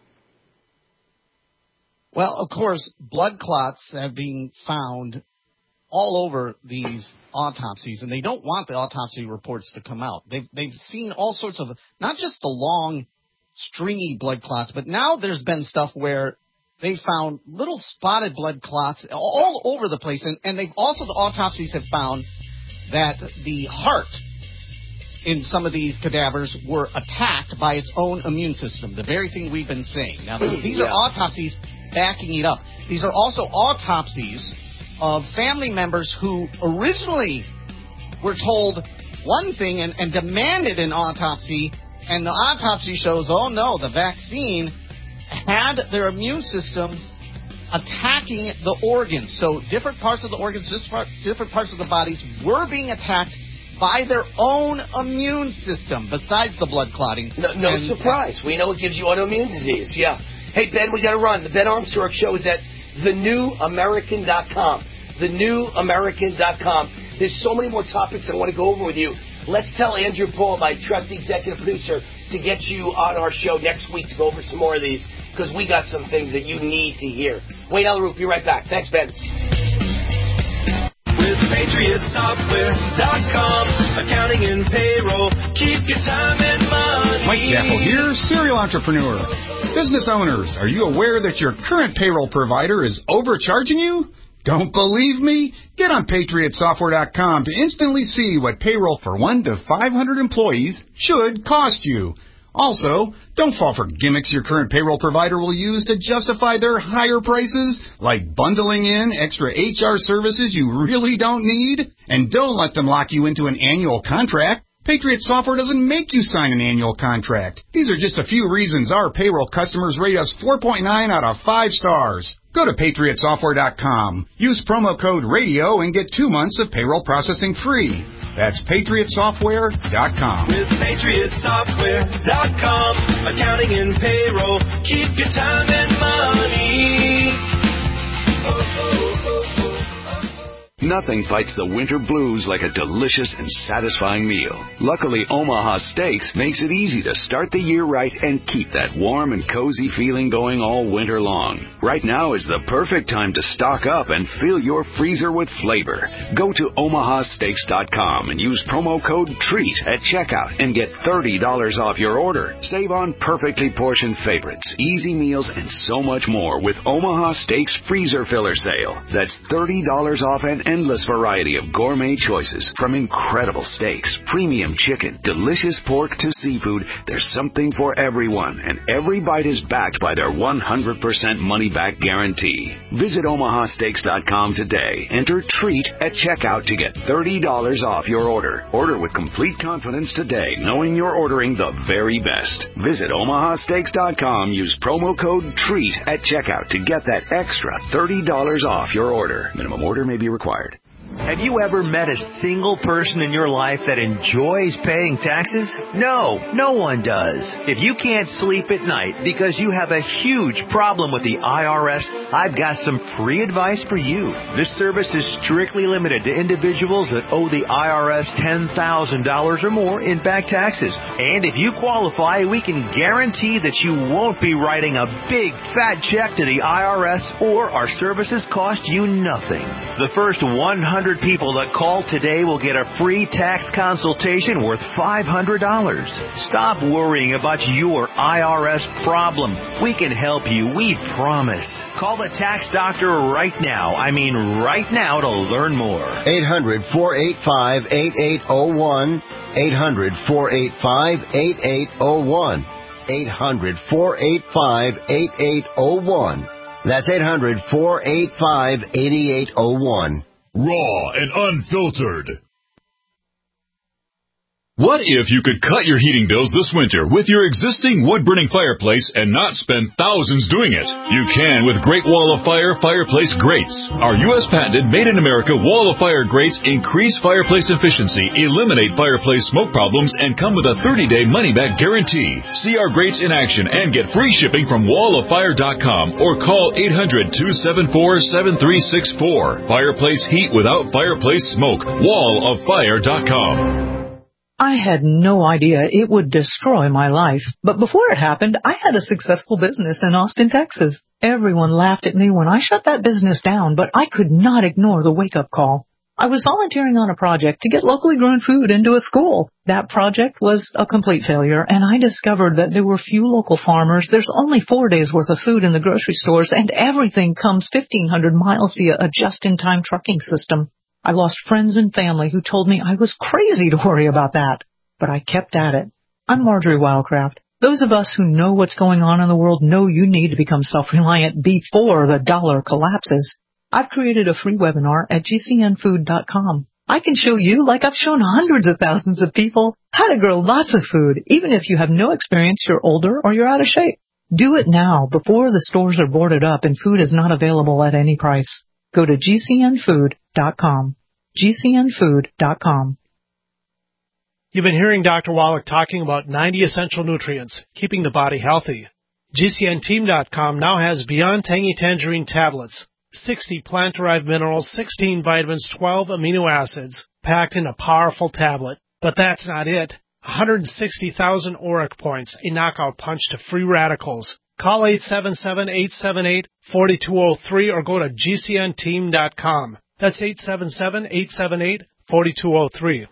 [SPEAKER 16] Well, of course, blood clots have been found all over these autopsies, and they don't want the autopsy reports to come out. They've, they've seen all sorts of, not just the long, stringy blood clots, but now there's been stuff where they found little spotted blood clots all over the place, and, and they've also, the autopsies have found that the heart in some of these cadavers were attacked by its own immune system, the very thing we've been saying. Now, these
[SPEAKER 4] yeah.
[SPEAKER 16] are autopsies backing it up. These are also autopsies of family members who originally were told one thing and, and demanded an autopsy, and the autopsy shows, oh no, the vaccine had their immune system attacking the organs. So different parts of the organs, different parts of the bodies were being attacked by their own immune system, besides the blood clotting.
[SPEAKER 4] No, no
[SPEAKER 16] and,
[SPEAKER 4] surprise. We know it gives you autoimmune disease, yeah. Hey, Ben, we got to run. The Ben Armstrong Show is at the new american dot com. the new american dot com. There's so many more topics I want to go over with you. Let's tell Andrew Paul, my trusty executive producer, to get you on our show next week to go over some more of these, because we got some things that you need to hear. Wayne Elleroop, be right back. Thanks, Ben.
[SPEAKER 13] With Patriot Software dot com, accounting and payroll, keep your time and money.
[SPEAKER 17] Mike Jaffel here, serial entrepreneur. Business owners, are you aware that your current payroll provider is overcharging you? Don't believe me? Get on Patriot Software dot com to instantly see what payroll for one to five hundred employees should cost you. Also, don't fall for gimmicks your current payroll provider will use to justify their higher prices, like bundling in extra H R services you really don't need. And don't let them lock you into an annual contract. Patriot Software doesn't make you sign an annual contract. These are just a few reasons our payroll customers rate us four point nine out of five stars. Go to Patriot Software dot com. Use promo code RADIO and get two months of payroll processing free. That's Patriot Software dot com.
[SPEAKER 13] With Patriot Software dot com, accounting and payroll, keep your time and money. Oh, oh, oh, oh.
[SPEAKER 18] Nothing fights the winter blues like a delicious and satisfying meal. Luckily, Omaha Steaks makes it easy to start the year right and keep that warm and cozy feeling going all winter long. Right now is the perfect time to stock up and fill your freezer with flavor. Go to Omaha Steaks dot com and use promo code TREAT at checkout and get thirty dollars off your order. Save on perfectly portioned favorites, easy meals, and so much more with Omaha Steaks Freezer Filler Sale. That's thirty dollars off an endless variety of gourmet choices, from incredible steaks, premium chicken, delicious pork to seafood. There's something for everyone, and every bite is backed by their one hundred percent money-back guarantee. Visit Omaha Steaks dot com today. Enter TREAT at checkout to get thirty dollars off your order. Order with complete confidence today, knowing you're ordering the very best. Visit Omaha Steaks dot com. Use promo code TREAT at checkout to get that extra thirty dollars off your order. Minimum order may be required.
[SPEAKER 19] Have you ever met a single person in your life that enjoys paying taxes? No, no one does. If you can't sleep at night because you have a huge problem with the I R S, I've got some free advice for you. This service is strictly limited to individuals that owe the I R S ten thousand dollars or more in back taxes. And if you qualify, we can guarantee that you won't be writing a big fat check to the I R S, or our services cost you nothing. The first one hundred people that call today will get a free tax consultation worth five hundred dollars. Stop worrying about your I R S problem. We can help you, we promise. Call the tax doctor right now. I mean right now to learn more.
[SPEAKER 5] eight hundred, four eight five, eight eight zero one. eight hundred, four eight five, eight eight zero one. eight hundred, four eight five, eight eight zero one. That's eight hundred, four eight five, eight eight zero one.
[SPEAKER 3] Raw and unfiltered.
[SPEAKER 7] What if you could cut your heating bills this winter with your existing wood-burning fireplace and not spend thousands doing it? You can with Great Wall of Fire fireplace grates. Our U S patented made-in-America Wall of Fire grates increase fireplace efficiency, eliminate fireplace smoke problems, and come with a thirty-day money-back guarantee. See our grates in action and get free shipping from wall of fire dot com or call eight hundred, two seven four, seven three six four. Fireplace heat without fireplace smoke. wall of fire dot com.
[SPEAKER 20] I had no idea it would destroy my life, but before it happened, I had a successful business in Austin, Texas. Everyone laughed at me when I shut that business down, but I could not ignore the wake-up call. I was volunteering on a project to get locally grown food into a school. That project was a complete failure, and I discovered that there were few local farmers, there's only four days' worth of food in the grocery stores, and everything comes fifteen hundred miles via a just-in-time trucking system. I lost friends and family who told me I was crazy to worry about that, but I kept at it. I'm Marjorie Wildcraft. Those of us who know what's going on in the world know you need to become self-reliant before the dollar collapses. I've created a free webinar at G C N food dot com. I can show you, like I've shown hundreds of thousands of people, how to grow lots of food, even if you have no experience, you're older, or you're out of shape. Do it now, before the stores are boarded up and food is not available at any price. Go to G C N food dot com. G C N food dot com.
[SPEAKER 21] You've been hearing Doctor Wallach talking about ninety essential nutrients, keeping the body healthy. G C N team dot com now has Beyond Tangy Tangerine tablets, sixty plant-derived minerals, sixteen vitamins, twelve amino acids, packed in a powerful tablet. But that's not it. one hundred sixty thousand auric points, a knockout punch to free radicals. Call eight seven seven, eight seven eight, four two zero three or go to G C N team dot com. That's eight seven seven, eight seven eight, four two zero three.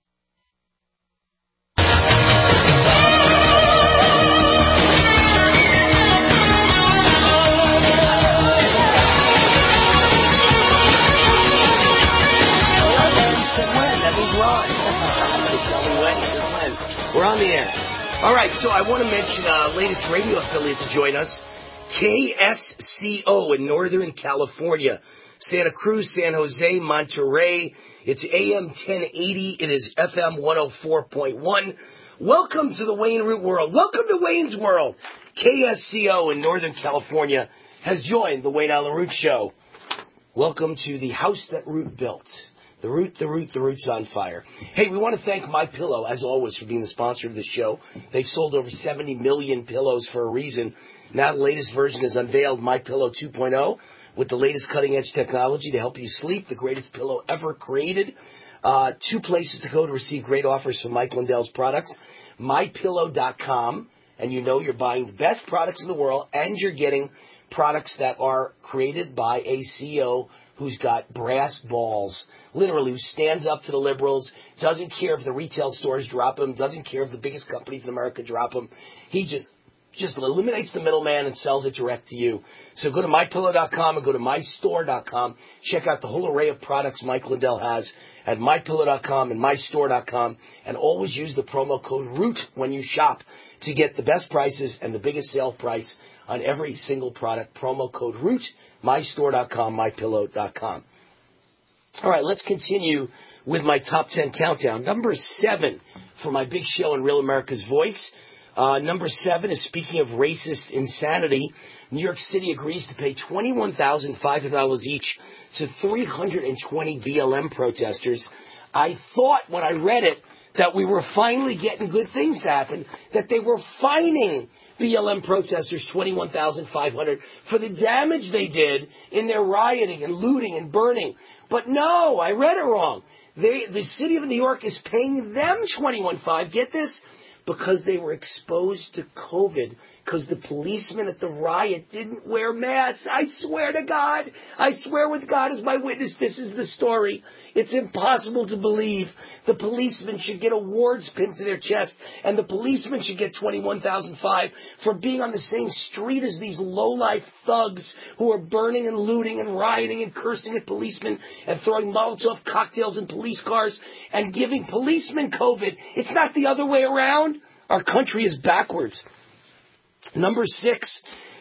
[SPEAKER 4] We're on the air. All right, so I want to mention uh, latest radio affiliate to join us, K S C O in Northern California. Santa Cruz, San Jose, Monterey. It's A M ten eighty. It is F M one oh four point one. Welcome to the Wayne Root World. Welcome to Wayne's World. K S C O in Northern California has joined the Wayne Allen Root Show. Welcome to the house that Root built. The Root, the Root, the Root's on fire. Hey, we want to thank MyPillow, as always, for being the sponsor of this show. They've sold over seventy million pillows for a reason. Now the latest version is unveiled, MyPillow two point oh, with the latest cutting-edge technology to help you sleep, the greatest pillow ever created. Uh, two places to go to receive great offers from Mike Lindell's products, my pillow dot com, and you know you're buying the best products in the world, and you're getting products that are created by a C E O who's got brass balls, literally, who stands up to the liberals, doesn't care if the retail stores drop him, doesn't care if the biggest companies in America drop him. He just just eliminates the middleman and sells it direct to you. So go to my pillow dot com and go to my store dot com. Check out the whole array of products Mike Lindell has at my pillow dot com and my store dot com. And always use the promo code ROOT when you shop to get the best prices and the biggest sale price on every single product. Promo code ROOT, my store dot com, my pillow dot com. All right, let's continue with my top ten countdown. Number seven for my big show in Real America's Voice. Uh, number seven is, speaking of racist insanity, New York City agrees to pay twenty-one thousand five hundred dollars each to three hundred twenty B L M protesters. I thought when I read it that we were finally getting good things to happen, that they were fining B L M protesters twenty-one thousand five hundred dollars for the damage they did in their rioting and looting and burning. But no, I read it wrong. They, the city of New York is paying them twenty-one thousand five hundred dollars. Get this? Because they were exposed to COVID, because the policemen at the riot didn't wear masks. I swear to God, I swear with God as my witness, this is the story. It's impossible to believe the policemen should get awards pinned to their chest, and the policemen should get twenty-one thousand five hundred dollars for being on the same street as these low-life thugs who are burning and looting and rioting and cursing at policemen and throwing Molotov cocktails in police cars and giving policemen COVID. It's not the other way around. Our country is backwards. Number six,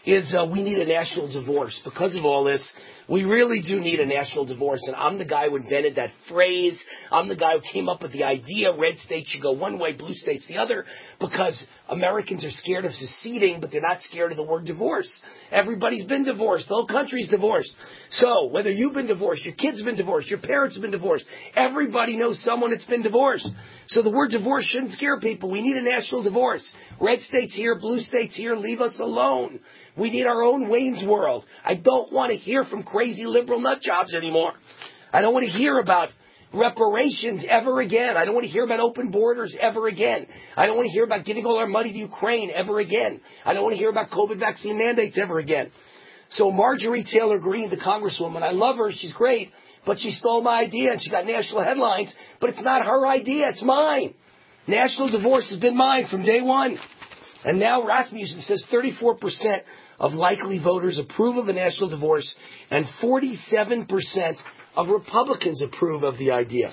[SPEAKER 4] is uh, we need a national divorce. Because of all this, we really do need a national divorce. And I'm the guy who invented that phrase. I'm the guy who came up with the idea red states should go one way, blue states the other, because Americans are scared of seceding, but they're not scared of the word divorce. Everybody's been divorced. The whole country's divorced. So whether you've been divorced, your kids have been divorced, your parents have been divorced, everybody knows someone that's been divorced. So the word divorce shouldn't scare people. We need a national divorce. Red states here, blue states here, leave us alone. We need our own Wayne's World. I don't want to hear from crazy liberal nut jobs anymore. I don't want to hear about reparations ever again. I don't want to hear about open borders ever again. I don't want to hear about giving all our money to Ukraine ever again. I don't want to hear about COVID vaccine mandates ever again. So Marjorie Taylor Greene, the congresswoman, I love her. She's great. But she stole my idea and she got national headlines. But it's not her idea. It's mine. National divorce has been mine from day one. And now Rasmussen says thirty-four percent of likely voters approve of a national divorce and forty-seven percent of Republicans approve of the idea.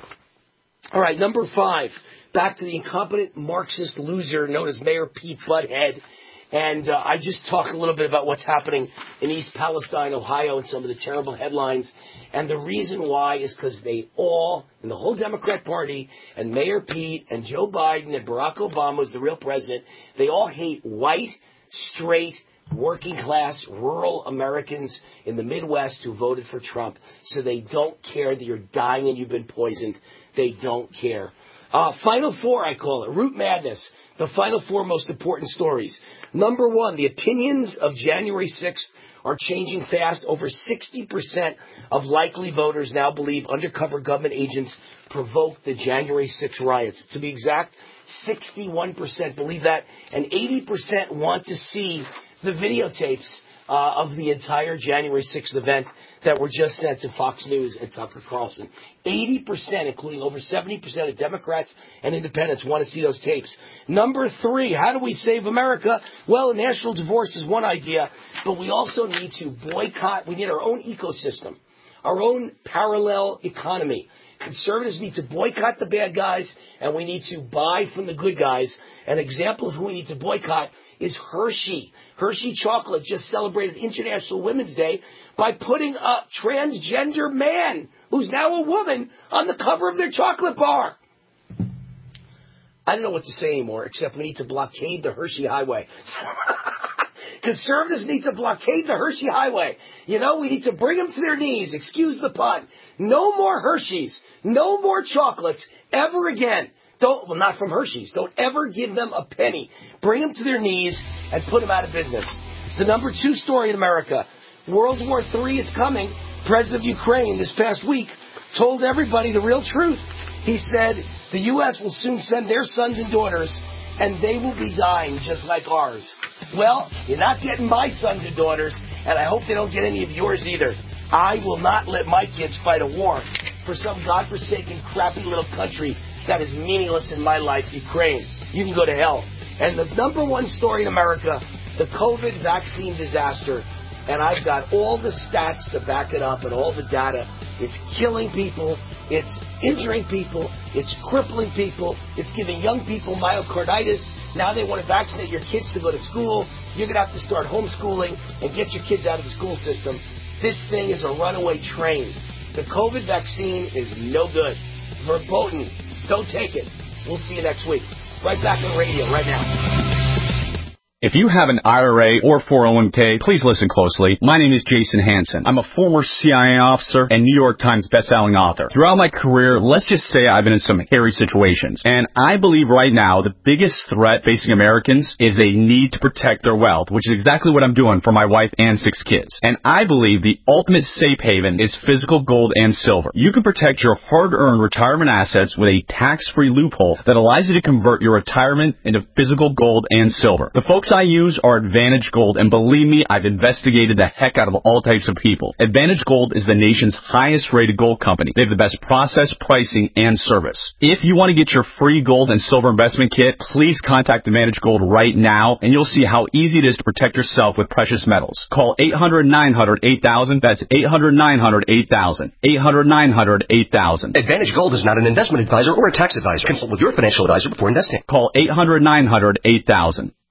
[SPEAKER 4] All right, number five. Back to the incompetent Marxist loser known as Mayor Pete Butthead. And uh, I just talk a little bit about what's happening in East Palestine, Ohio, and some of the terrible headlines. And the reason why is because they all, in the whole Democrat Party, and Mayor Pete, and Joe Biden, and Barack Obama is the real president, they all hate white, straight, working class, rural Americans in the Midwest who voted for Trump. So they don't care that you're dying and you've been poisoned. They don't care. Uh, Final Four, I call it. Root Madness. The Final Four most important stories. Number one, the opinions of January sixth are changing fast. Over sixty percent of likely voters now believe undercover government agents provoked the January sixth riots. To be exact, sixty-one percent believe that, and eighty percent want to see the videotapes uh, of the entire January sixth event that were just sent to Fox News and Tucker Carlson. eighty percent, including over seventy percent of Democrats and independents, want to see those tapes. Number three, how do we save America? Well, a national divorce is one idea, but we also need to boycott. We need our own ecosystem, our own parallel economy. Conservatives need to boycott the bad guys, and we need to buy from the good guys. An example of who we need to boycott is Hershey. Hershey Chocolate just celebrated International Women's Day by putting a transgender man, who's now a woman, on the cover of their chocolate bar. I don't know what to say anymore, except we need to blockade the Hershey Highway. Conservatives need to blockade the Hershey Highway. You know, we need to bring them to their knees. Excuse the pun. No more Hershey's. No more chocolates ever again. Don't, well, not from Hershey's. Don't ever give them a penny. Bring them to their knees and put them out of business. The number two story in America. World War Three is coming. President of Ukraine this past week told everybody the real truth. He said the U S will soon send their sons and daughters, and they will be dying just like ours. Well, you're not getting my sons and daughters, and I hope they don't get any of yours either. I will not let my kids fight a war for some godforsaken, crappy little country that is meaningless in my life, Ukraine. You can go to hell. And the number one story in America, the COVID vaccine disaster. And I've got all the stats to back it up and all the data. It's killing people. It's injuring people. It's crippling people. It's giving young people myocarditis. Now they want to vaccinate your kids to go to school. You're going to have to start homeschooling and get your kids out of the school system. This thing is a runaway train. The COVID vaccine is no good. Verboten. Don't take it. We'll see you next week. Right back on radio right now.
[SPEAKER 8] If you have an I R A or four oh one k, please listen closely. My name is Jason Hansen. I'm a former C I A officer and New York Times bestselling author. Throughout my career, let's just say I've been in some hairy situations. And I believe right now the biggest threat facing Americans is they need to protect their wealth, which is exactly what I'm doing for my wife and six kids. And I believe the ultimate safe haven is physical gold and silver. You can protect your hard-earned retirement assets with a tax-free loophole that allows you to convert your retirement into physical gold and silver. The folks I use are Advantage Gold, and believe me, I've investigated the heck out of all types of people. Advantage Gold is the nation's highest rated gold company. They have the best process, pricing, and service. If you want to get your free gold and silver investment kit, please contact Advantage Gold right now, and you'll see how easy it is to protect yourself with precious metals. Call eight hundred, nine hundred, eight thousand. That's eight hundred, nine hundred, eight thousand. eight hundred, nine hundred, eight thousand.
[SPEAKER 22] Advantage Gold is not an investment advisor or a tax advisor. Consult with your financial advisor before investing.
[SPEAKER 8] Call eight hundred, nine hundred, eight thousand.